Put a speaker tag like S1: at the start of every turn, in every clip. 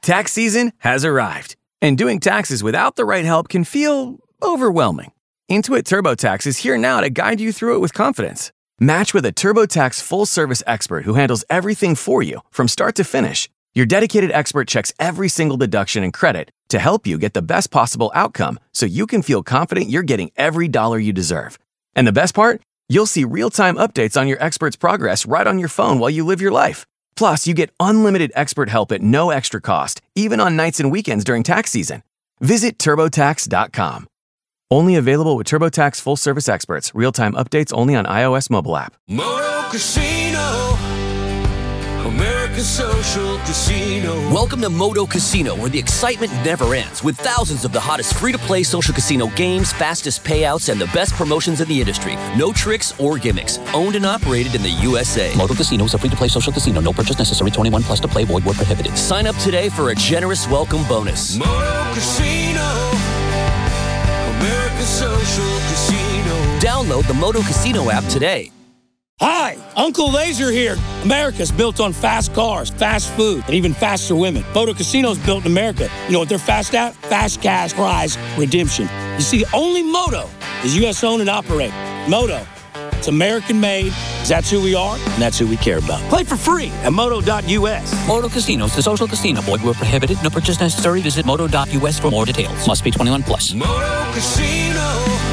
S1: Tax season has arrived, and doing taxes without the right help can feel overwhelming. Intuit TurboTax is here now to guide you through it with confidence. Match with a TurboTax full-service expert who handles everything for you from start to finish. Your dedicated expert checks every single deduction and credit to help you get the best possible outcome so you can feel confident you're getting every dollar you deserve. And the best part? You'll see real-time updates on your expert's progress right on your phone while you live your life. Plus, you get unlimited expert help at no extra cost, even on nights and weekends during tax season. Visit TurboTax.com. Only available with TurboTax full-service experts. Real-time updates only on iOS mobile app.
S2: Moto Casino, America's social casino.
S3: Welcome to Moto Casino, where the excitement never ends, with thousands of the hottest free-to-play social casino games, fastest payouts, and the best promotions in the industry. No tricks or gimmicks. Owned and operated in the USA.
S4: Moto Casino is a free-to-play social casino. No purchase necessary. 21 plus to play. Void where prohibited.
S3: Sign up today for a generous welcome bonus.
S2: Moto Casino, America's social casino.
S3: Download the Moto Casino app today.
S5: Hi, Uncle Laser here. America's built on fast cars, fast food, and even faster women. Moto Casino's built in America. You know what they're fast at? Fast cash prize redemption. You see, only Moto is U.S. owned and operated. Moto, it's American made. That's who we are, and that's who we care about. Play for free at moto.us.
S4: Moto Casino is a social casino. Void where prohibited. No purchase necessary. Visit moto.us for more details. Must be 21 plus.
S2: Moto Casino,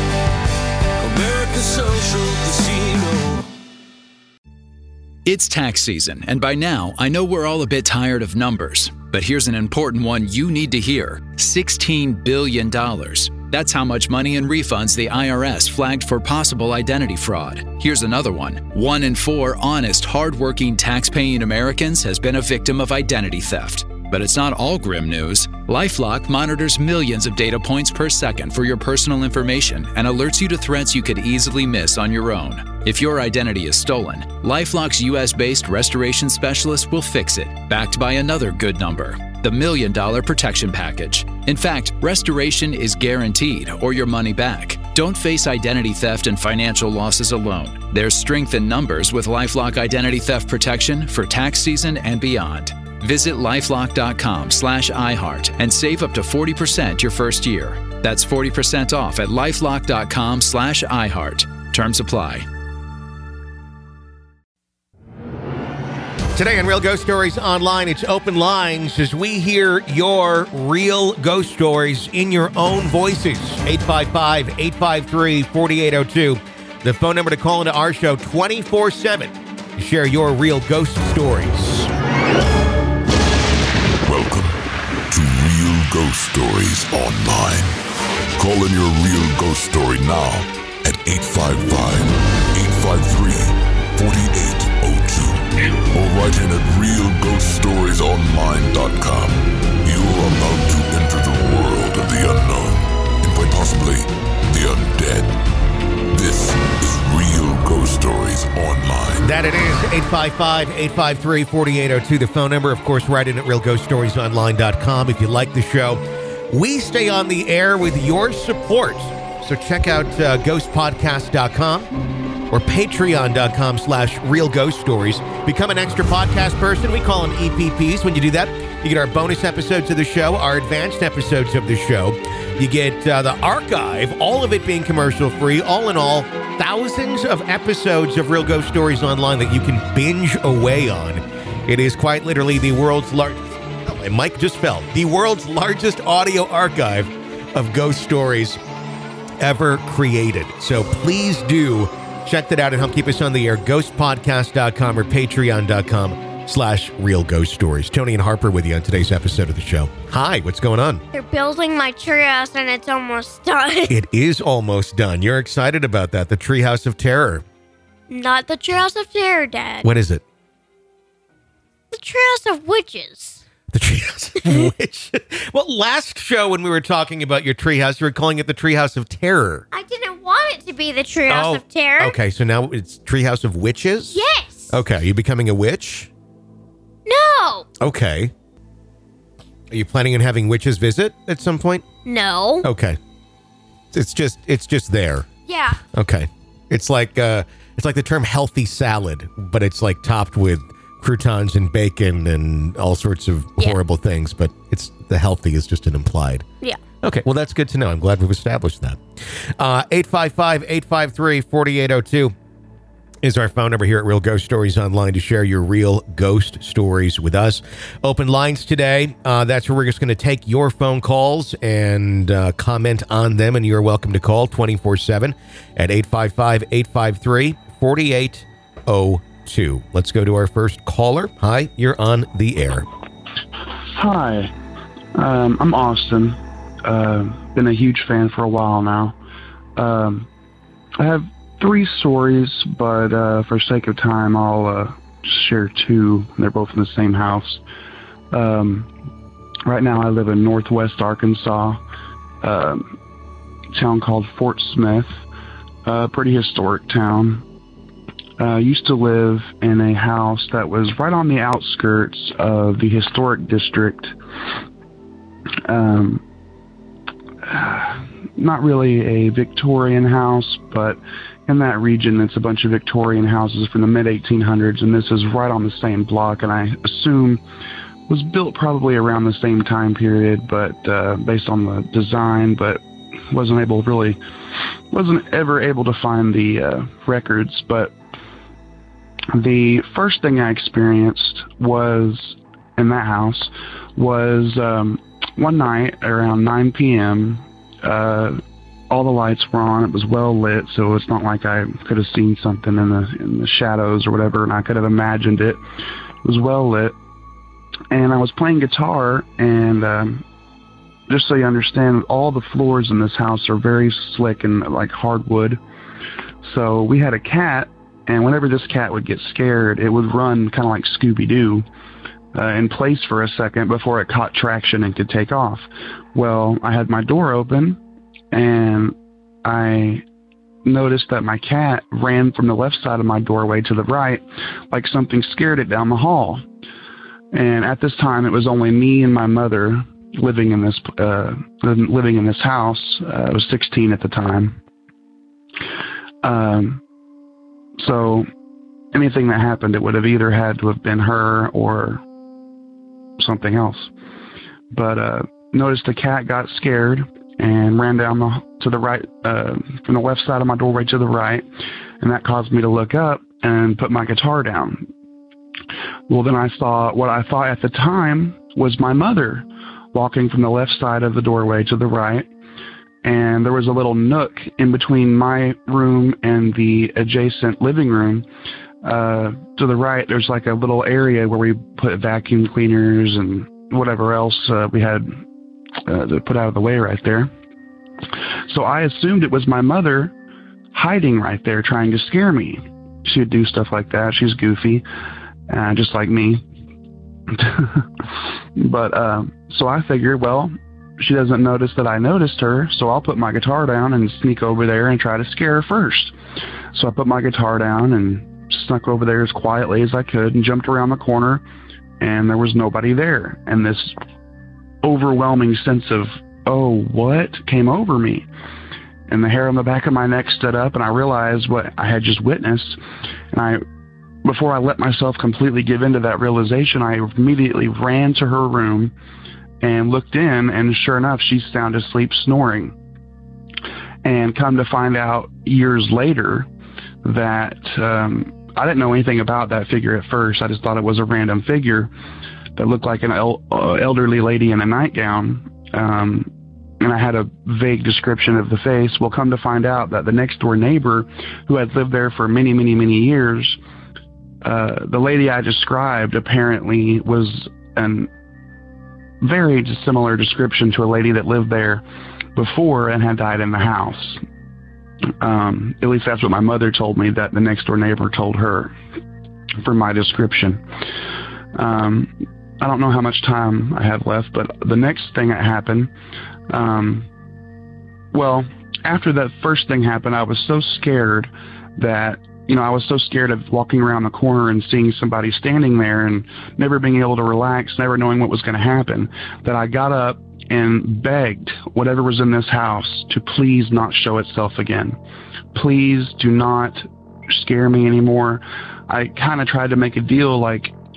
S2: America's social casino.
S6: It's tax season, and by now, I know we're all a bit tired of numbers. But here's an important one you need to hear. $16 billion. That's how much money in refunds the IRS flagged for possible identity fraud. Here's another one. 1 in 4 honest, hardworking, tax-paying Americans has been a victim of identity theft. But it's not all grim news. LifeLock monitors millions of data points per second for your personal information and alerts you to threats you could easily miss on your own. If your identity is stolen, LifeLock's US-based restoration specialist will fix it, backed by another good number, the $1 Million Protection Package. In fact, restoration is guaranteed or your money back. Don't face identity theft and financial losses alone. There's strength in numbers with LifeLock Identity Theft Protection for tax season and beyond. Visit lifelock.com/iHeart and save up to 40% your first year. That's 40% off at lifelock.com/iHeart. Terms apply.
S7: Today on Real Ghost Stories Online, it's open lines as we hear your real ghost stories in your own voices. 855-853-4802. The phone number to call into our show 24/7 to share your real ghost stories.
S8: Welcome to Real Ghost Stories Online. Call in your real ghost story now at 855-853-4802 or write in at realghoststoriesonline.com. You are about to enter the world of the unknown and quite possibly the undead. This is Real Ghost Stories Online.
S7: That it is, 855-853-4802, the phone number. Of course, write in at realghoststoriesonline.com if you like the show. We stay on the air with your support. So check out ghostpodcast.com or patreon.com/realghoststories. Become an extra podcast person. We call them EPPs. When you do that, you get our bonus episodes of the show, our advanced episodes of the show. You get the archive, all of it being commercial-free. All in all, thousands of episodes of Real Ghost Stories Online that you can binge away on. It is quite literally the world's largest... Oh, my mic just fell. The world's largest audio archive of ghost stories ever created. So please do check that out and help keep us on the air. Ghostpodcast.com or patreon.com/Real Ghost Stories. Tony and Harper with you on today's episode of the show. Hi, what's going on?
S9: They're building my treehouse and it's almost done.
S7: It is almost done. You're excited about that. The Treehouse of Terror.
S9: Not the Treehouse of Terror, Dad.
S7: What is it?
S9: The Treehouse of Witches.
S7: The Treehouse of Witches. Well, last show when we were talking about your treehouse, you were calling it the Treehouse of Terror.
S9: I didn't want it to be the Treehouse of Terror.
S7: Okay, so now it's Treehouse of Witches?
S9: Yes.
S7: Okay, are you becoming a witch?
S9: No.
S7: Okay. Are you planning on having witches visit at some point?
S9: No.
S7: Okay. It's just there.
S9: Yeah.
S7: Okay. It's like the term healthy salad, but it's like topped with croutons and bacon and all sorts of horrible things, but it's the healthy is just an implied.
S9: Yeah.
S7: Okay, well, that's good to know. I'm glad we've established that. 855-853-4802 is our phone number here at Real Ghost Stories Online to share your real ghost stories with us. Open lines today. That's where we're just going to take your phone calls and comment on them, and you're welcome to call 24/7 at 855-853-4802. Let's go to our first caller. Hi, you're on the air.
S10: Hi, I'm Austin. Been a huge fan for a while now. I have 3 stories, but for sake of time, I'll share 2. They're both in the same house. Right now, I live in northwest Arkansas, a town called Fort Smith, a pretty historic town. Used to live in a house that was right on the outskirts of the historic district. Not really a Victorian house, but in that region, it's a bunch of Victorian houses from the mid-1800s, and this is right on the same block, and I assume was built probably around the same time period, but based on the design, but wasn't ever able to find the records. But the first thing I experienced was in that house was one night around 9 p.m. All the lights were on. It was well lit, so it's not like I could have seen something in the shadows or whatever, and I could have imagined it. It was well lit, and I was playing guitar, and just so you understand, all the floors in this house are very slick and like hardwood. So we had a cat, and whenever this cat would get scared, it would run kind of like Scooby-Doo in place for a second before it caught traction and could take off. Well, I had my door open, and I noticed that my cat ran from the left side of my doorway to the right, like something scared it down the hall. And at this time, it was only me and my mother living in this house. I was 16 at the time. So anything that happened, it would have either had to have been her or something else. But noticed the cat got scared and ran down to the right, from the left side of my doorway to the right, and that caused me to look up and put my guitar down. Well, then I saw what I thought at the time was my mother walking from the left side of the doorway to the right, and there was a little nook in between my room and the adjacent living room. To the right, there's like a little area where we put vacuum cleaners and whatever else we had to put out of the way right there. So I assumed it was my mother hiding right there trying to scare me. She would do stuff like that. She's goofy, just like me. But so I figured, well, she doesn't notice that I noticed her, so I'll put my guitar down and sneak over there and try to scare her first. So I put my guitar down and snuck over there as quietly as I could and jumped around the corner, and there was nobody there. And this overwhelming sense of, oh, what, came over me. And the hair on the back of my neck stood up, and I realized what I had just witnessed. And before I let myself completely give into that realization, I immediately ran to her room and looked in, and sure enough, she's sound asleep snoring. And come to find out years later that I didn't know anything about that figure at first. I just thought it was a random figure that looked like an elderly lady in a nightgown. And I had a vague description of the face. Well, come to find out that the next door neighbor, who had lived there for many, many, many years, the lady I described apparently was a very similar description to a lady that lived there before and had died in the house. At least that's what my mother told me, that the next door neighbor told her for my description. I don't know how much time I have left, but the next thing that happened, well, after that first thing happened, I was so scared that, I was so scared of walking around the corner and seeing somebody standing there and never being able to relax, never knowing what was going to happen, that I got up and begged whatever was in this house to please not show itself again. Please do not scare me anymore. I kind of tried to make a deal like,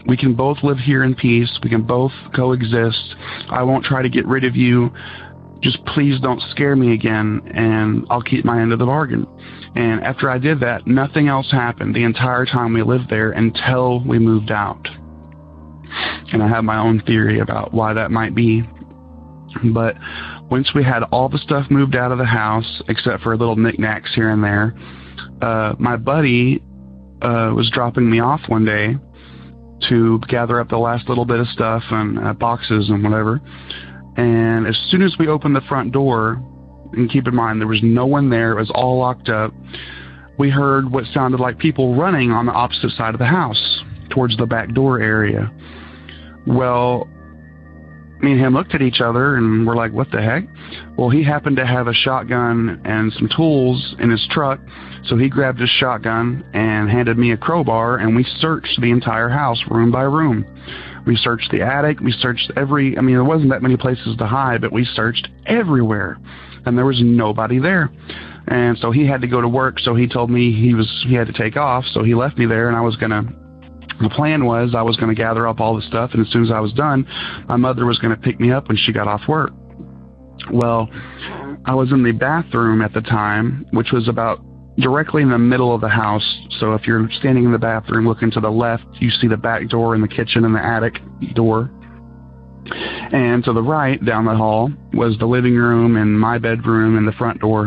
S10: We can both live here in peace. We can both coexist. I won't try to get rid of you. Just please don't scare me again, and I'll keep my end of the bargain. And after I did that, nothing else happened the entire time we lived there until we moved out. And I have my own theory about why that might be. But once we had all the stuff moved out of the house, except for little knickknacks here and there, my buddy was dropping me off one day to gather up the last little bit of stuff and boxes and whatever. And as soon as we opened the front door, and keep in mind there was no one there, it was all locked up, we heard what sounded like people running on the opposite side of the house towards the back door area. Well, me and him looked at each other and we're like, what the heck? Well, he happened to have a shotgun and some tools in his truck, so he grabbed his shotgun and handed me a crowbar, and we searched the entire house room by room. We searched the attic, we searched there wasn't that many places to hide, but we searched everywhere, and there was nobody there. And so he had to go to work, so he told me he had to take off, so he left me there, and the plan was I was going to gather up all the stuff, and as soon as I was done, my mother was going to pick me up when she got off work. Well, I was in the bathroom at the time, which was about directly in the middle of the house. So if you're standing in the bathroom looking to the left, you see the back door and the kitchen and the attic door. And to the right, down the hall, was the living room and my bedroom and the front door.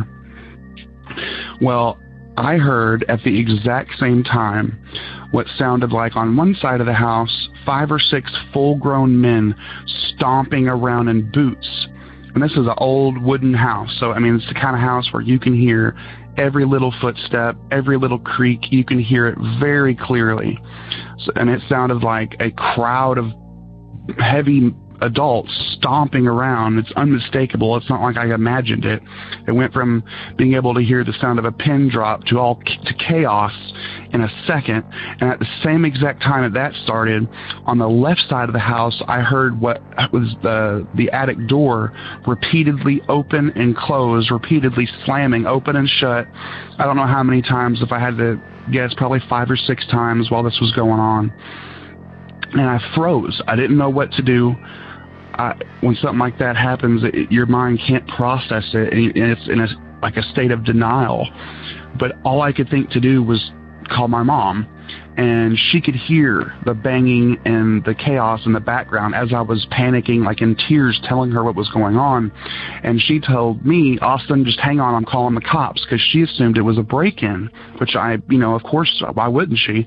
S10: Well, I heard at the exact same time what sounded like on one side of the house 5 or 6 full-grown men stomping around in boots. And this is an old wooden house, so it's the kind of house where you can hear every little footstep, every little creak. You can hear it very clearly. And it sounded like a crowd of heavy adults stomping around. It's unmistakable. It's not like I imagined it. It went from being able to hear the sound of a pin drop to chaos in a second. And at the same exact time that started, on the left side of the house, I heard what was the attic door repeatedly open and close, repeatedly slamming open and shut. I don't know how many times. If I had to guess, probably 5 or 6 times while this was going on. And I froze. I didn't know what to do. When something like that happens, your mind can't process it, and it's in a state of denial. But all I could think to do was call my mom, and she could hear the banging and the chaos in the background as I was panicking, like in tears, telling her what was going on. And she told me, Austin, just hang on, I'm calling the cops, because she assumed it was a break-in, which of course, why wouldn't she?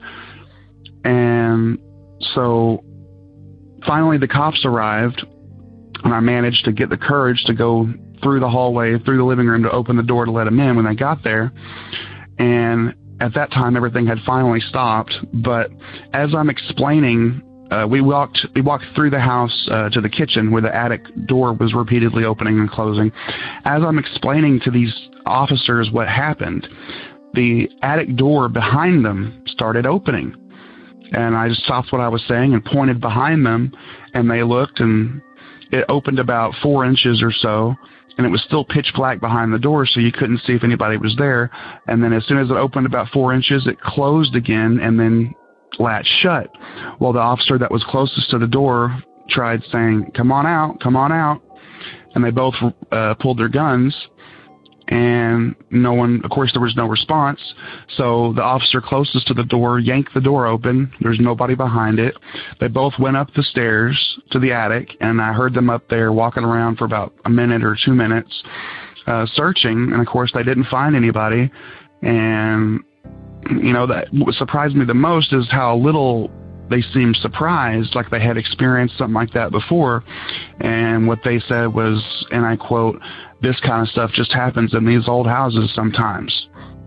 S10: And so finally the cops arrived, and I managed to get the courage to go through the hallway, through the living room, to open the door to let them in when they got there. And at that time, everything had finally stopped. But as I'm explaining, we walked through the house to the kitchen where the attic door was repeatedly opening and closing. As I'm explaining to these officers what happened, the attic door behind them started opening. And I just stopped what I was saying and pointed behind them, and they looked, and it opened about 4 inches or so, and it was still pitch black behind the door, so you couldn't see if anybody was there. And then as soon as it opened about 4 inches, it closed again and then latched shut. Well, the officer that was closest to the door tried saying, come on out, come on out. And they both pulled their guns, and no one, of course, there was no response. So the officer closest to the door yanked the door open. There's nobody behind it. They both went up the stairs to the attic, and I heard them up there walking around for about a minute or 2 minutes, searching. And of course, they didn't find anybody. And what surprised me the most is how little they seemed surprised, like they had experienced something like that before. And what they said was, and I quote, "This kind of stuff just happens in these old houses sometimes."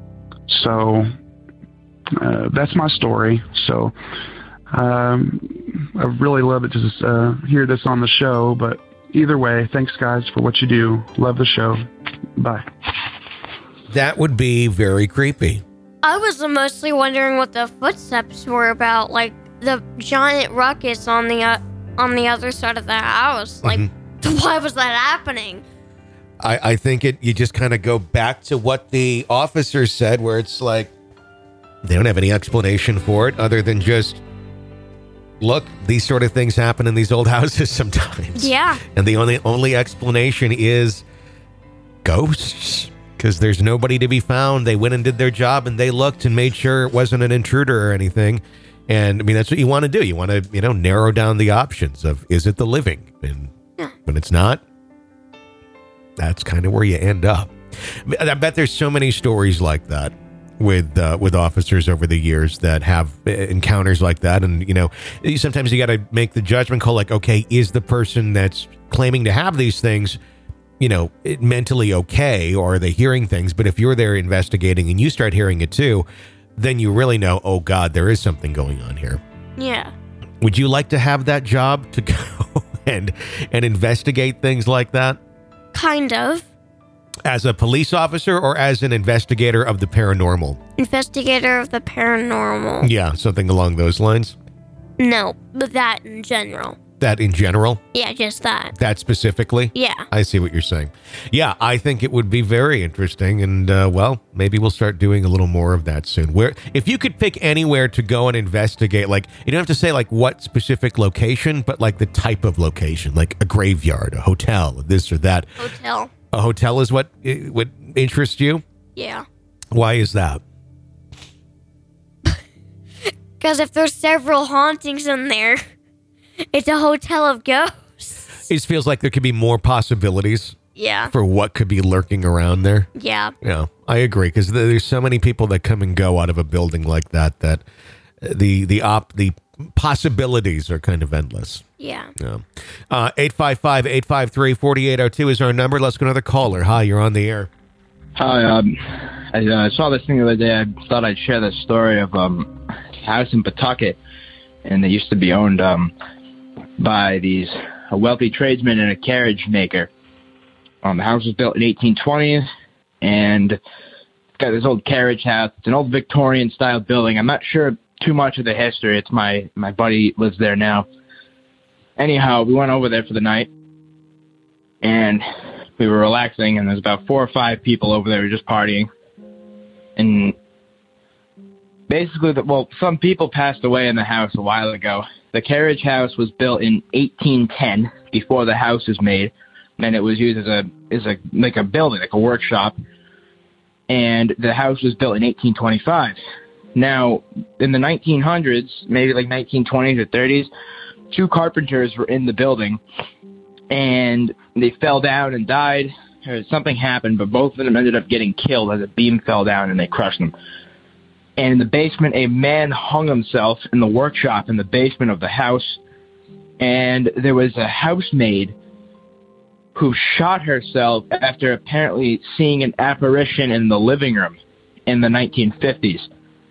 S10: So that's my story. So I really love it to hear this on the show. But either way, thanks, guys, for what you do. Love the show. Bye.
S7: That would be very creepy.
S9: I was mostly wondering what the footsteps were about, like the giant ruckus on the other side of the house. Like, why was that happening?
S7: I think you just kind of go back to what the officer said, where it's like they don't have any explanation for it other than just, look, these sort of things happen in these old houses sometimes.
S9: Yeah.
S7: And the only explanation is ghosts, because there's nobody to be found. They went and did their job, and they looked and made sure it wasn't an intruder or anything. And I mean, that's what you want to do. You want to, narrow down the options of, is it the living? And when it's not, that's kind of where you end up. I bet there's so many stories like that with officers over the years that have encounters like that. And, sometimes you got to make the judgment call, like, okay, is the person that's claiming to have these things, mentally okay, or are they hearing things? But if you're there investigating and you start hearing it too, then you really know, oh God, there is something going on here.
S9: Yeah.
S7: Would you like to have that job to go and investigate things like that?
S9: Kind of.
S7: As a police officer or as an investigator of the paranormal?
S9: Investigator of the paranormal.
S7: Yeah, something along those lines?
S9: No, but that in general.
S7: That in general?
S9: Yeah, just that.
S7: That specifically?
S9: Yeah.
S7: I see what you're saying. Yeah, I think it would be very interesting. And, maybe we'll start doing a little more of that soon. If you could pick anywhere to go and investigate, like, you don't have to say, like, what specific location, but, like, the type of location, like a graveyard, a hotel, this or that.
S9: Hotel.
S7: A hotel is what interests you?
S9: Yeah.
S7: Why is that?
S9: Because if there's several hauntings in there, it's a hotel of ghosts.
S7: It feels like there could be more possibilities.
S9: Yeah.
S7: For what could be lurking around there.
S9: Yeah.
S7: Yeah, I agree, because there's so many people that come and go out of a building like that the possibilities are kind of endless.
S9: Yeah.
S7: 855-853-4802 is our number. Let's go to another caller. Hi, you're on the air.
S11: Hi, I saw this thing the other day. I thought I'd share the story of a house in Pawtucket, and it used to be owned by a wealthy tradesman and a carriage maker. The house was built in 1820, and it's got this old carriage house. It's an old Victorian-style building. I'm not sure too much of the history. It's my buddy lives there now. Anyhow, we went over there for the night, and we were relaxing, and there's about 4 or 5 people over there just partying. And basically, some people passed away in the house a while ago. The carriage house was built in 1810, before the house was made, and it was used as a building, like a workshop. And the house was built in 1825. Now, in the 1900s, maybe like 1920s or 30s, 2 carpenters were in the building, and they fell down and died. Or something happened, but both of them ended up getting killed as a beam fell down and they crushed them. And in the basement, a man hung himself in the workshop in the basement of the house. And there was a housemaid who shot herself after apparently seeing an apparition in the living room in the 1950s.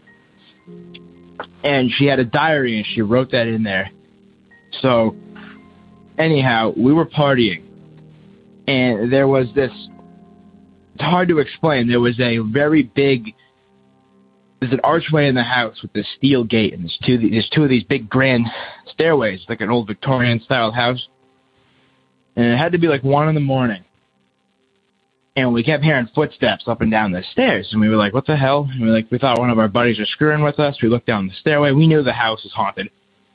S11: And she had a diary, and she wrote that in there. So, anyhow, we were partying, and there was this, it's hard to explain, there was a very big, there's an archway in the house with this steel gate, and there's two of these big grand stairways, like an old Victorian-style house. And it had to be like 1 a.m. And we kept hearing footsteps up and down the stairs. And we were like, what the hell? And we thought one of our buddies was screwing with us. We looked down the stairway. We knew the house was haunted.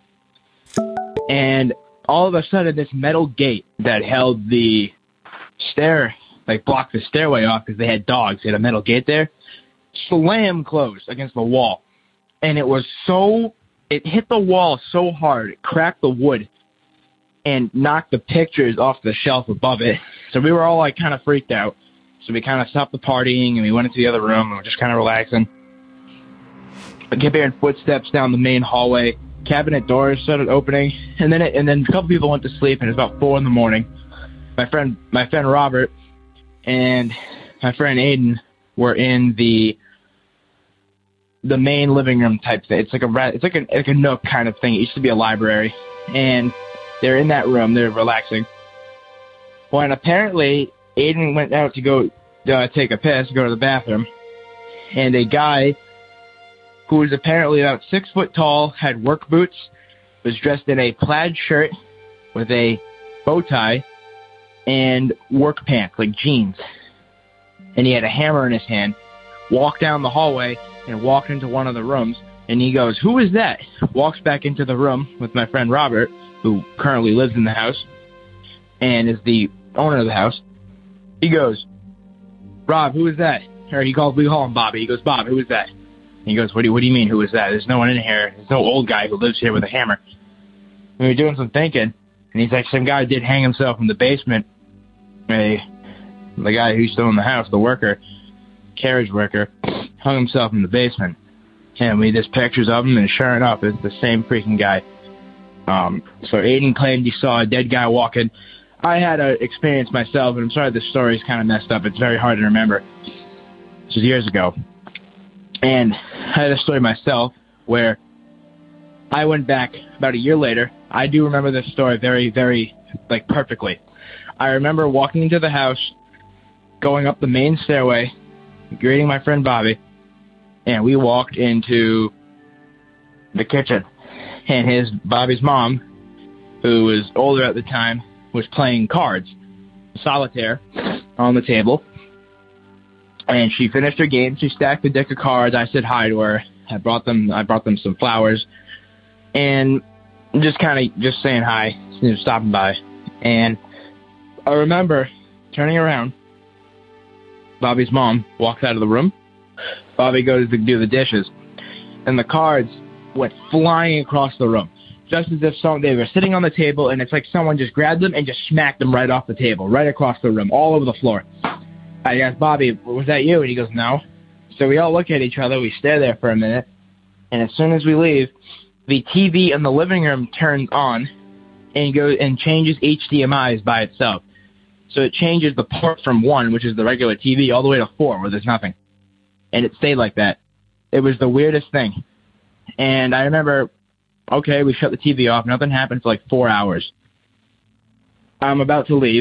S11: And all of a sudden, this metal gate that held the stair, like blocked the stairway off because they had dogs. They had a metal gate there. Slam closed against the wall. And it hit the wall so hard, it cracked the wood and knocked the pictures off the shelf above it. So we were all like kind of freaked out. So we kind of stopped the partying and we went into the other room and we were just kind of relaxing. I kept hearing footsteps down the main hallway. Cabinet doors started opening, and then a couple people went to sleep, and it was about 4 a.m. My friend Robert and my friend Aiden were in the main living room type thing. It's like a nook kind of thing. It used to be a library, and they're in that room. They're relaxing. Well, and apparently Aiden went out to go take a piss, go to the bathroom, and a guy who was apparently about 6 foot tall, had work boots, was dressed in a plaid shirt with a bow tie and work pants, like jeans. And he had a hammer in his hand, walked down the hallway and walked into one of the rooms, And he goes, "Who is that?" Walks back into the room with my friend Robert, who currently lives in the house and is the owner of the house. He goes, "Rob, who is that?" Or we call him Bobby. He goes, "Bob, who is that?" And he goes, what do you mean, who is that? There's no one in here. There's no old guy who lives here with a hammer. And we were doing some thinking, and he's like, some guy did hang himself in the basement. The guy who's still in the house, the worker, carriage worker, hung himself in the basement. And we just pictures of him, and sure enough, it's the same freaking guy. So Aiden claimed he saw a dead guy walking. I had an experience myself, and I'm sorry the story's kind of messed up. It's very hard to remember. This was years ago. And I had a story myself where I went back about a year later. I do remember this story very, very, perfectly. I remember walking into the house, going up the main stairway, greeting my friend Bobby, and we walked into the kitchen. And Bobby's mom, who was older at the time, was playing cards, solitaire, on the table. And she finished her game. She stacked the deck of cards. I said hi to her. I brought them some flowers, and just saying hi, stopping by. And I remember turning around. Bobby's mom walks out of the room. Bobby goes to do the dishes, and the cards went flying across the room, just as if they were sitting on the table, and it's like someone just grabbed them and just smacked them right off the table, right across the room, all over the floor. I asked Bobby, was that you? And he goes, no. So we all look at each other. We stare there for a minute. And as soon as we leave, the TV in the living room turns on and goes and changes HDMIs by itself. So it changes the port from 1, which is the regular TV, all the way to 4, where there's nothing. And it stayed like that. It was the weirdest thing. And I remember, okay, we shut the TV off. Nothing happened for 4 hours. I'm about to leave.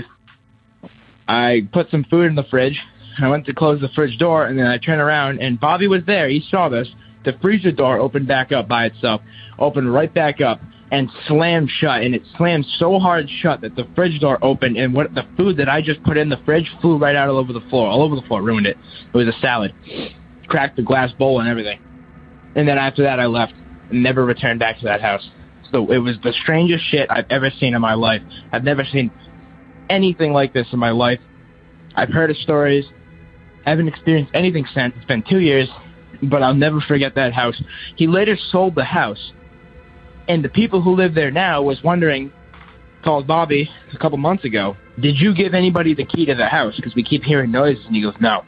S11: I put some food in the fridge. I went to close the fridge door, and then I turned around, and Bobby was there. He saw this. The freezer door opened back up by itself, opened right back up, and slammed shut. And it slammed so hard shut that the fridge door opened, and the food that I just put in the fridge flew right out all over the floor, ruined it. It was a salad. Cracked the glass bowl and everything. And then after that, I left and never returned back to that house. So it was the strangest shit I've ever seen in my life. I've never seen anything like this in my life. I've heard of stories. I haven't experienced anything since. It's been 2 years, but I'll never forget that house. He later sold the house, and the people who live there now was wondering, called Bobby a couple months ago, did you give anybody the key to the house? Because we keep hearing noises. And he goes, no.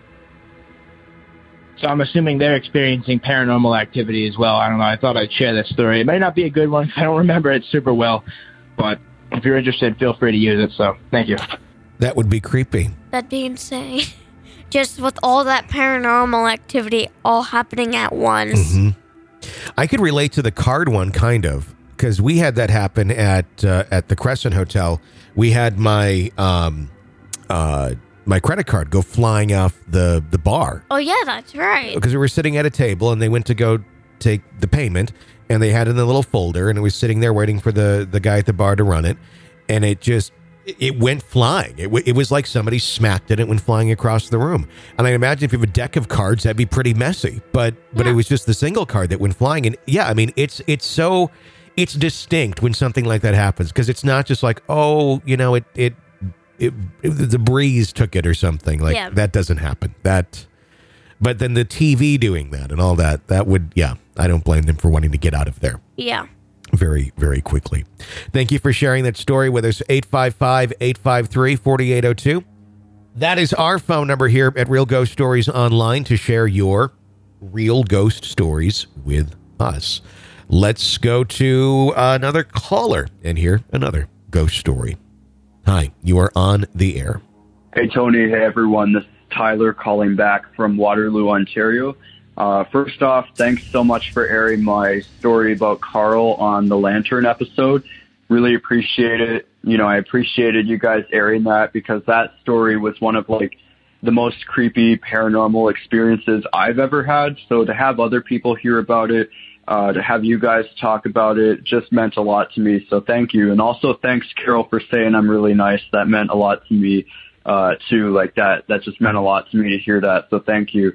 S11: So I'm assuming they're experiencing paranormal activity as well. I don't know. I thought I'd share that story. It might not be a good one. I don't remember it super well, but if you're interested, feel free to use it. So thank you.
S7: That would be creepy.
S9: That'd be insane. Just with all that paranormal activity all happening at once.
S7: Mm-hmm. I could relate to the card one, kind of, because we had that happen at the Crescent Hotel. We had my my credit card go flying off the bar.
S9: Oh, yeah, that's right.
S7: Because we were sitting at a table, and they went to go take the payment, and they had it in a little folder, and it was sitting there waiting for the guy at the bar to run it, and it went flying. It was like somebody smacked it. It went flying across the room. And I imagine if you have a deck of cards, that'd be pretty messy. But it was just the single card that went flying. And yeah, I mean, it's distinct when something like that happens, because it's not just like, oh, you know, the breeze took it or something. That doesn't happen. But then the TV doing that and all that would, I don't blame them for wanting to get out of there.
S9: Yeah.
S7: Very, very quickly. Thank you for sharing that story with us. 855-853-4802. That is our phone number here at Real Ghost Stories Online to share your real ghost stories with us. Let's go to another caller and hear another ghost story. Hi, you are on the air.
S12: Hey, Tony. Hey, everyone. This is Tyler calling back from Waterloo, Ontario. First off, thanks so much for airing my story about Carl on the Lantern episode. Really appreciate it. You know, I appreciated you guys airing that, because that story was one of the most creepy paranormal experiences I've ever had. So to have other people hear about it, to have you guys talk about it, just meant a lot to me. So thank you. And also thanks, Carol, for saying I'm really nice. That meant a lot to me, too. That just meant a lot to me to hear that. So thank you.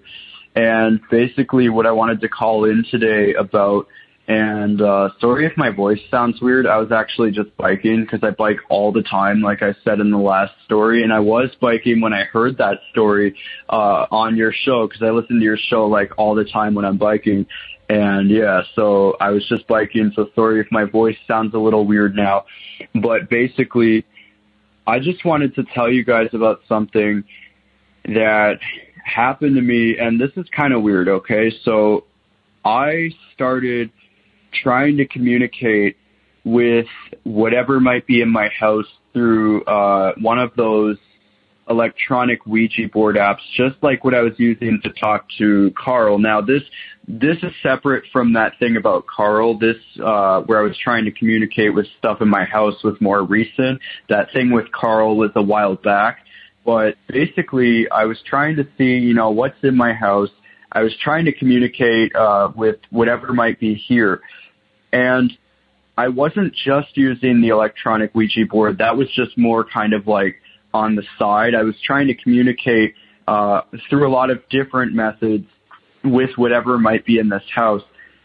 S12: And basically what I wanted to call in today about, and sorry if my voice sounds weird, I was actually just biking because I bike all the time, like I said in the last story. And I was biking when I heard that story on your show, because I listen to your show like all the time when I'm biking. And yeah, so I was just biking, so sorry if my voice sounds a little weird now. But basically, I just wanted to tell you guys about something that happened to me, and this is kind of weird, okay? So I started trying to communicate with whatever might be in my house through one of those electronic Ouija board apps, just like what I was using to talk to Carl. Now, this is separate from that thing about Carl. This, where I was trying to communicate with stuff in my house, was more recent. That thing with Carl was a while back. But basically, I was trying to see, what's in my house. I was trying to communicate with whatever might be here. And I wasn't just using the electronic Ouija board. That was just more kind of like on the side. I was trying to communicate through a lot of different methods with whatever might be in this house.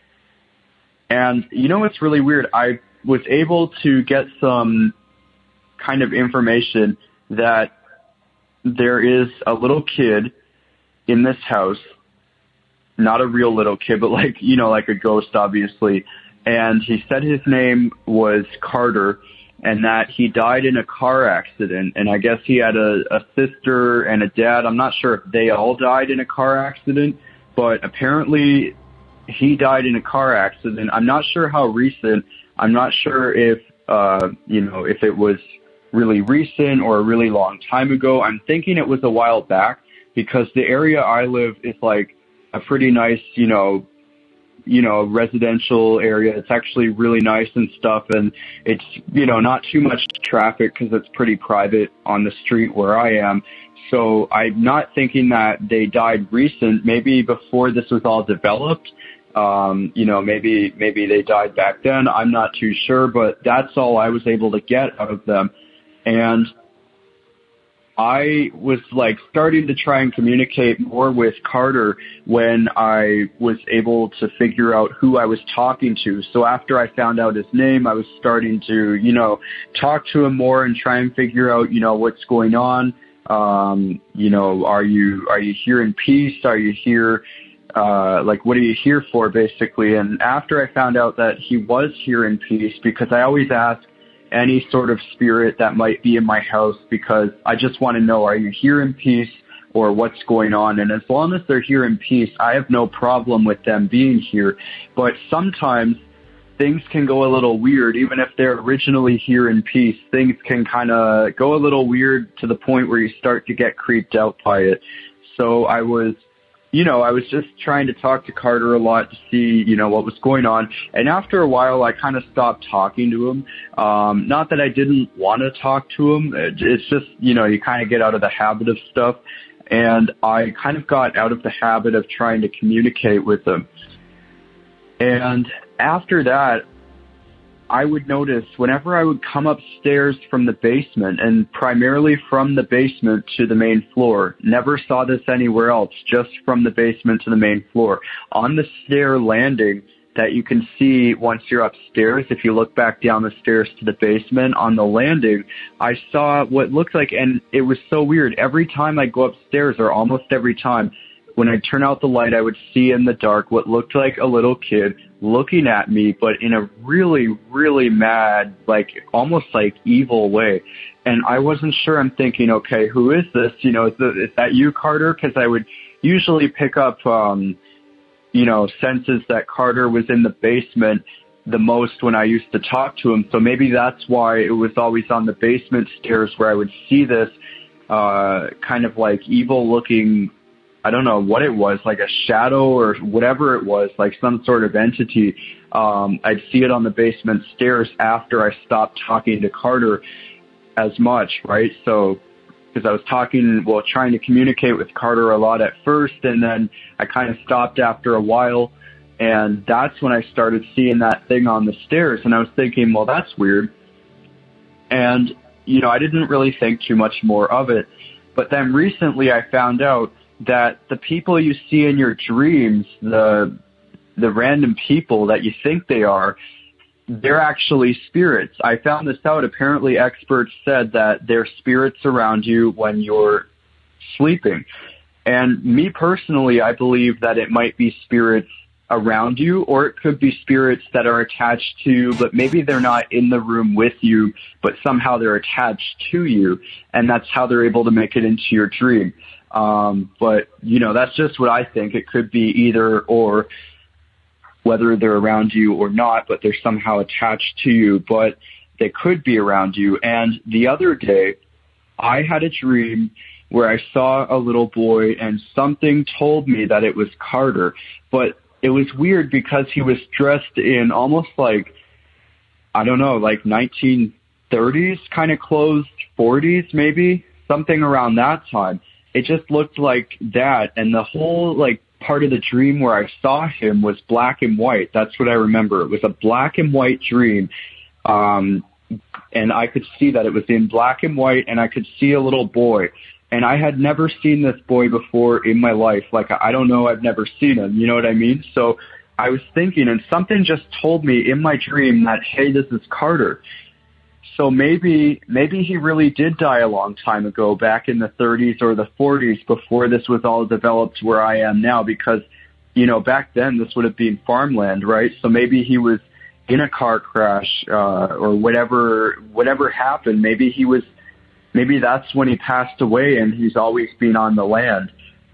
S12: And what's really weird? I was able to get some kind of information that there is a little kid in this house, not a real little kid, but like a ghost, obviously. And he said his name was Carter, and that he died in a car accident. And I guess he had a sister and a dad. I'm not sure if they all died in a car accident, but apparently he died in a car accident. I'm not sure how recent. I'm not sure if, if it was really recent or a really long time ago. I'm thinking it was a while back, because the area I live is like a pretty nice, residential area. It's actually really nice and stuff. And it's, not too much traffic because it's pretty private on the street where I am. So I'm not thinking that they died recent. Maybe before this was all developed, maybe they died back then. I'm not too sure, but that's all I was able to get out of them. And I was like starting to try and communicate more with Carter when I was able to figure out who I was talking to. So after I found out his name, I was starting to, talk to him more and try and figure out, what's going on. Are you here in peace? Are you here? What are you here for, basically? And after I found out that he was here in peace, because I always ask any sort of spirit that might be in my house, because I just want to know, are you here in peace or what's going on? And as long as they're here in peace, I have no problem with them being here. But sometimes things can go a little weird. Even if they're originally here in peace, things can kind of go a little weird to the point where you start to get creeped out by it. So I was just trying to talk to Carter a lot to see, what was going on. And after a while, I kind of stopped talking to him. Not that I didn't want to talk to him. It's just, you kind of get out of the habit of stuff. And I kind of got out of the habit of trying to communicate with him. And after that, I would notice whenever I would come upstairs from the basement, and primarily from the basement to the main floor, never saw this anywhere else, just from the basement to the main floor, on the stair landing that you can see once you're upstairs, if you look back down the stairs to the basement, on the landing, I saw what looked like, and it was so weird, every time I go upstairs, or almost every time, when I turn out the light, I would see in the dark what looked like a little kid looking at me, but in a really, really mad, almost evil way. And I wasn't sure. I'm thinking, okay, who is this? Is that you, Carter? Because I would usually pick up, senses that Carter was in the basement the most when I used to talk to him. So maybe that's why it was always on the basement stairs where I would see this kind of evil looking, I don't know what it was, like a shadow or whatever it was, like some sort of entity. I'd see it on the basement stairs after I stopped talking to Carter as much, right? So, because I was trying to communicate with Carter a lot at first, and then I kind of stopped after a while, and that's when I started seeing that thing on the stairs, and I was thinking, well, that's weird. And, I didn't really think too much more of it. But then recently I found out that the people you see in your dreams, the random people that you think they are, they're actually spirits. I found this out. Apparently, experts said that they're spirits around you when you're sleeping. And me personally, I believe that it might be spirits around you, or it could be spirits that are attached to you, but maybe they're not in the room with you, but somehow they're attached to you, and that's how they're able to make it into your dream. But, you know, that's just what I think. It could be either or, whether they're around you or not, but they're somehow attached to you, but they could be around you. And the other day, I had a dream where I saw a little boy, and something told me that it was Carter, but it was weird because he was dressed in almost like, I don't know, like 1930s kind of clothes, 40s maybe, something around that time. It just looked like that. And the whole like part of the dream where I saw him was black and white. That's what I remember. It was a black and white dream. And I could see that it was in black and white, and I could see a little boy. And I had never seen this boy before in my life. Like, I don't know, I've never seen him. You know what I mean? So I was thinking, and something just told me in my dream that, hey, this is Carter. So maybe he really did die a long time ago, back in the 30s or the 40s, before this was all developed where I am now. Because, you know, back then this would have been farmland, right? So maybe he was in a car crash or whatever happened. Maybe that's when he passed away, and he's always been on the land.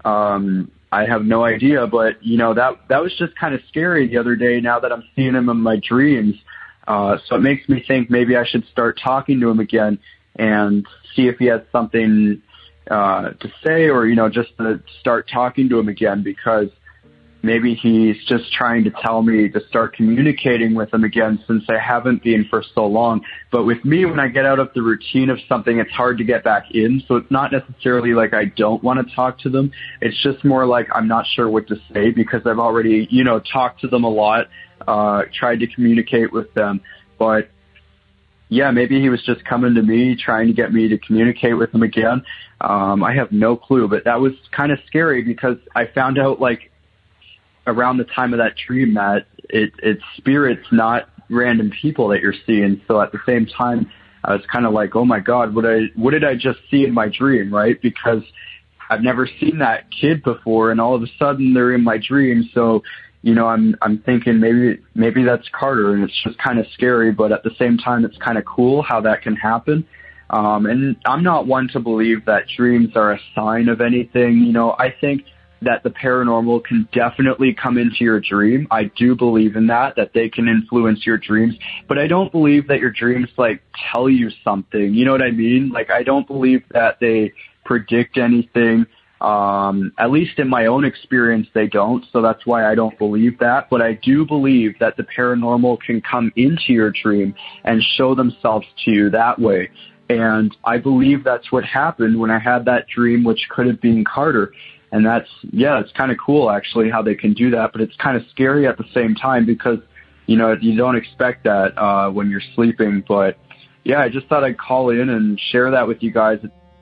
S12: I have no idea, but, you know, that was just kind of scary the other day now that I'm seeing him in my dreams. So it makes me think maybe I should start talking to him again and see if he has something to say, or, you know, just to start talking to him again, because maybe he's just trying to tell me to start communicating with him again, since I haven't been for so long. But with me, when I get out of the routine of something, it's hard to get back in. So it's not necessarily like I don't want to talk to them. It's just more like I'm not sure what to say, because I've already, you know, talked to them a lot, tried to communicate with them. But yeah, maybe he was just coming to me, trying to get me to communicate with him again. I have no clue, but that was kind of scary, because I found out, like, around the time of that dream that it's spirits, not random people that you're seeing. So at the same time, I was kind of like, oh my God, what did I just see in my dream, right? Because I've never seen that kid before, and all of a sudden they're in my dream. So, you know, I'm thinking maybe that's Carter, and it's just kind of scary, but at the same time, it's kind of cool how that can happen. And I'm not one to believe that dreams are a sign of anything. You know, I think that the paranormal can definitely come into your dream. I do believe in that they can influence your dreams, but I don't believe that your dreams, like, tell you something. You know what I mean? Like, I don't believe that they predict anything. At least in my own experience, they don't. So that's why I don't believe that. But I do believe that the paranormal can come into your dream and show themselves to you that way. And I believe that's what happened when I had that dream, which could have been Carter. And it's kind of cool, actually, how they can do that. But it's kind of scary at the same time, because, you know, you don't expect that when you're sleeping. But yeah, I just thought I'd call in and share that with you guys.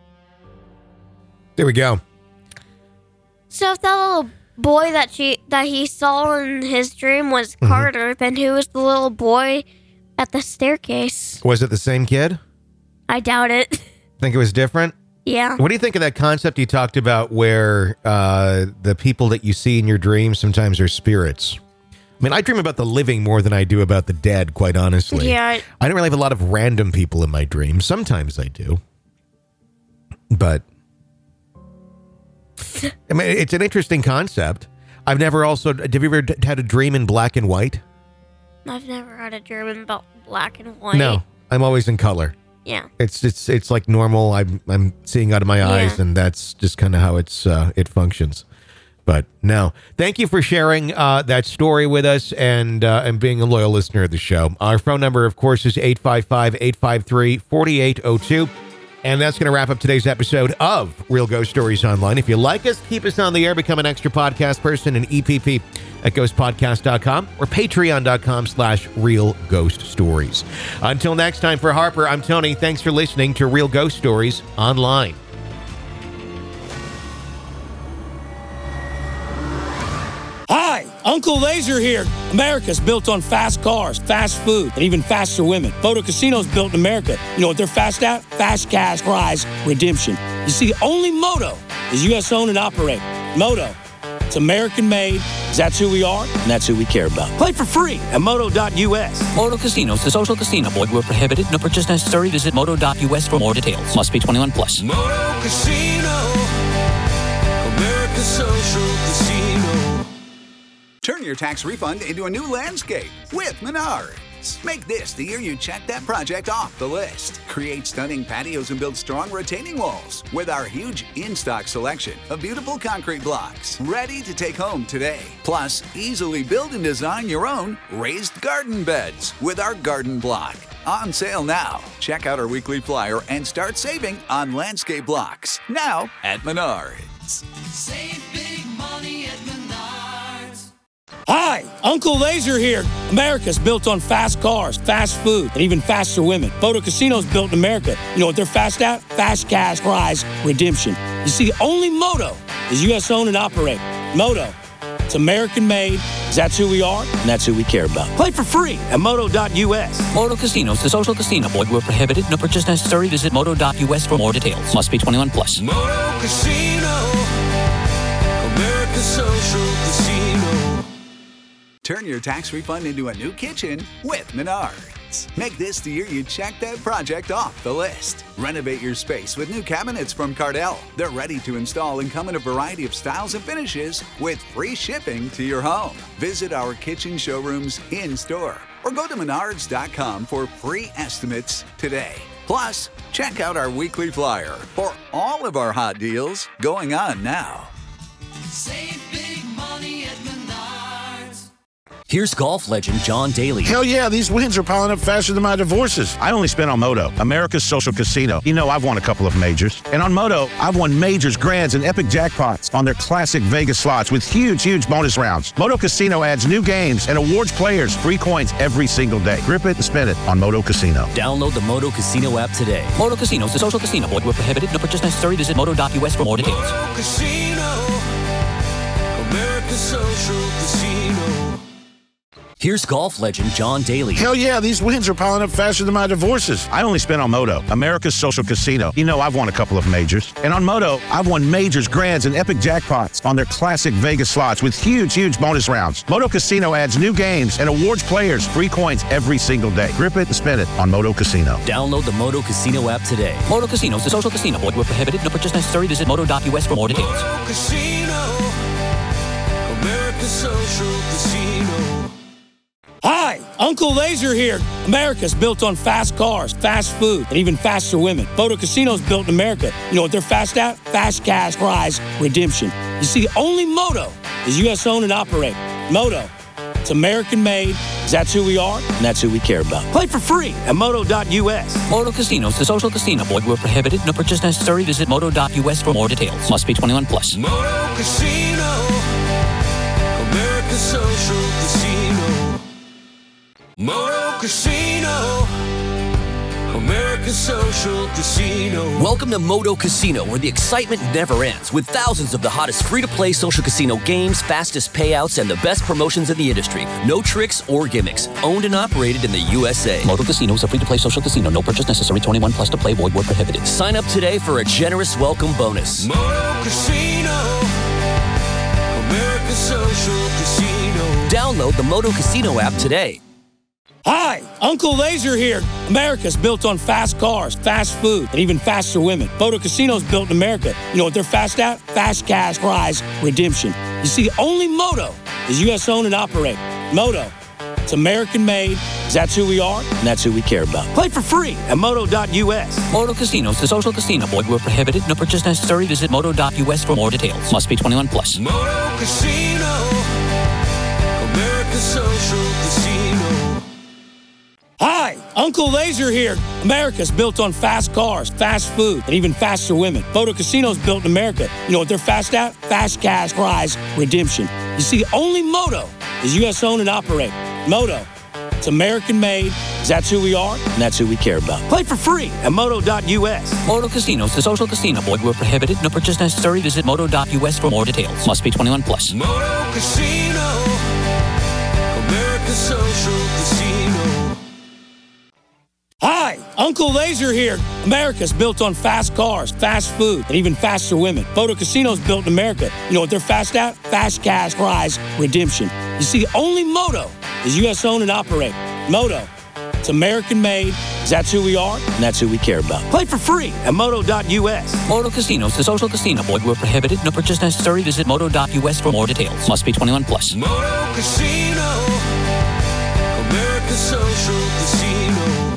S7: There we go.
S9: So if that little boy that he saw in his dream was Carter, then who was the little boy at the staircase?
S7: Was it the same kid?
S9: I doubt it.
S7: Think it was different?
S9: Yeah.
S7: What do you think of that concept you talked about, where the people that you see in your dreams sometimes are spirits? I mean, I dream about the living more than I do about the dead, quite honestly.
S9: Yeah.
S7: I don't really have a lot of random people in my dreams. Sometimes I do. But I mean, it's an interesting concept. I've never also... Have you ever had a dream in black and white?
S9: I've never had a dream about black and white.
S7: No, I'm always in color.
S9: Yeah.
S7: It's like normal. I'm seeing out of my eyes, and that's just kind of how it functions. But no, thank you for sharing that story with us and being a loyal listener of the show. Our phone number, of course, is 855-853-4802. And that's going to wrap up today's episode of Real Ghost Stories Online. If you like us, keep us on the air, become an extra podcast person, and EPP at ghostpodcast.com or patreon.com/Real Ghost Stories. Until next time, for Harper, I'm Tony. Thanks for listening to Real Ghost Stories Online.
S5: Uncle Laser here. America's built on fast cars, fast food, and even faster women. Moto Casino's built in America. You know what they're fast at? Fast cash, prize, redemption. You see, only Moto is U.S. owned and operated. Moto, it's American made. That's who we are, and that's who we care about. Play for free at Moto.us.
S4: Moto Casinos, the social casino. Void where prohibited. No purchase necessary. Visit Moto.us for more details. Must be 21 plus.
S2: Moto Casino, America's social casino.
S13: Turn your tax refund into a new landscape with Menards. Make this the year you check that project off the list. Create stunning patios and build strong retaining walls with our huge in-stock selection of beautiful concrete blocks ready to take home today. Plus, easily build and design your own raised garden beds with our garden block. On sale now. Check out our weekly flyer and start saving on landscape blocks now at Menards.
S2: Save big money at Menards.
S5: Hi, Uncle Laser here. America's built on fast cars, fast food, and even faster women. Moto Casino's built in America. You know what they're fast at? Fast cash, prize, redemption. You see, only Moto is U.S. owned and operated. Moto, it's American made. That's who we are, and that's who we care about. Play for free at Moto.us.
S4: Moto Casinos, the social casino. Void where prohibited. No purchase necessary. Visit Moto.us for more details. Must be 21 plus.
S2: Moto Casino, America's social casino.
S13: Turn your tax refund into a new kitchen with Menards. Make this the year you check that project off the list. Renovate your space with new cabinets from Cardell. They're ready to install and come in a variety of styles and finishes with free shipping to your home. Visit our kitchen showrooms in-store or go to menards.com for free estimates today. Plus, check out our weekly flyer for all of our hot deals going on now.
S2: Save big money at Menards.
S3: Here's golf legend John Daly.
S14: Hell yeah, these wins are piling up faster than my divorces. I only spent on Moto, America's social casino. You know, I've won a couple of majors. And on Moto, I've won majors, grands, and epic jackpots on their classic Vegas slots with huge bonus rounds. Moto Casino adds new games and awards players free coins every single day. Grip it and spin it on Moto Casino.
S3: Download the Moto Casino app today.
S4: Moto Casinos, the social casino. Void where prohibited. No purchase necessary. Visit Moto.us for more details.
S2: Moto Casino, America's social casino.
S3: Here's golf legend John Daly.
S14: Hell yeah, these wins are piling up faster than my divorces. I only spent on Moto, America's social casino. You know, I've won a couple of majors. And on Moto, I've won majors, grands, and epic jackpots on their classic Vegas slots with huge bonus rounds. Moto Casino adds new games and awards players free coins every single day. Grip it and spin it on Moto Casino.
S3: Download the Moto Casino app today.
S4: Moto Casinos, the social casino. Void where prohibited. No purchase necessary. Visit Moto.us for more details.
S2: Moto Casino, America's social casino.
S5: Hi, Uncle Laser here. America's built on fast cars, fast food, and even faster women. Moto Casino's built in America. You know what they're fast at? Fast cash, prize, redemption. You see, only Moto is U.S. owned and operated. Moto, it's American made. That's who we are, and that's who we care about. Play for free at Moto.us.
S4: Moto Casinos, the social casino. Void where prohibited. No purchase necessary. Visit Moto.us for more details. Must be 21 plus.
S2: Moto Casino, America's social casino. Moto Casino, America's social casino.
S3: Welcome to Moto Casino, where the excitement never ends, with thousands of the hottest free-to-play social casino games, fastest payouts, and the best promotions in the industry. No tricks or gimmicks. Owned and operated in the USA.
S4: Moto Casino is a free-to-play social casino. No purchase necessary. 21 plus to play. Void where prohibited.
S3: Sign up today for a generous welcome bonus.
S2: Moto Casino, America's social casino.
S3: Download the Moto Casino app today.
S5: Hi, Uncle Laser here. America's built on fast cars, fast food, and even faster women. Moto Casino's built in America. You know what they're fast at? Fast cash, prize, redemption. You see, only Moto is U.S. owned and operated. Moto, it's American made. That's who we are, and that's who we care about. Play for free at Moto.us.
S4: Moto Casinos, the social casino. Void where prohibited. No purchase necessary. Visit Moto.us for more details. Must be 21 plus.
S2: Moto Casino, America's social casino.
S5: Hi, Uncle Laser here. America's built on fast cars, fast food, and even faster women. Moto Casino's built in America. You know what they're fast at? Fast cash, prize, redemption. You see, only Moto is U.S. owned and operated. Moto, it's American made. That's who we are, and that's who we care about. Play for free at Moto.us.
S4: Moto Casinos, the social casino. Void where prohibited. No purchase necessary. Visit Moto.us for more details. Must be 21 plus.
S2: Moto Casino, America's Social Casino.
S5: Hi, Uncle Laser here. America's built on fast cars, fast food, and even faster women. Moto Casino's built in America. You know what they're fast at? Fast cash, prize, redemption. You see, only Moto is U.S. owned and operated. Moto, it's American made, 'cause that's who we are, and that's who we care about. Play for free at moto.us.
S4: Moto Casinos, the social casino. Void where prohibited. No purchase necessary. Visit moto.us for more details. Must be 21 plus.
S2: Moto Casino. America's Social Casino.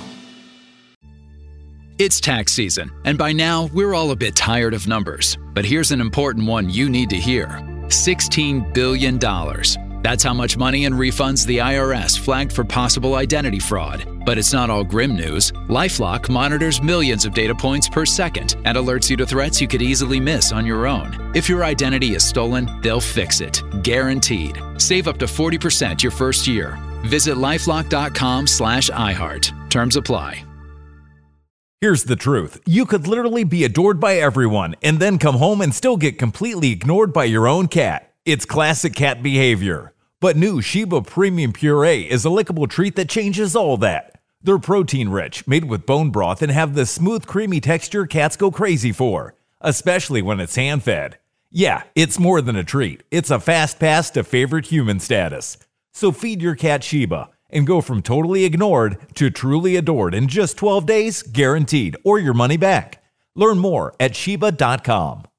S6: It's tax season, and by now, we're all a bit tired of numbers. But here's an important one you need to hear. $16 billion. That's how much money and refunds the IRS flagged for possible identity fraud. But it's not all grim news. LifeLock monitors millions of data points per second and alerts you to threats you could easily miss on your own. If your identity is stolen, they'll fix it. Guaranteed. Save up to 40% your first year. Visit LifeLock.com/iHeart. Terms apply.
S15: Here's the truth. You could literally be adored by everyone and then come home and still get completely ignored by your own cat. It's classic cat behavior. But new Sheba Premium Puree is a lickable treat that changes all that. They're protein-rich, made with bone broth, and have the smooth, creamy texture cats go crazy for, especially when it's hand-fed. Yeah, it's more than a treat. It's a fast pass to favorite human status. So feed your cat Sheba and go from totally ignored to truly adored in just 12 days, guaranteed, or your money back. Learn more at Sheba.com.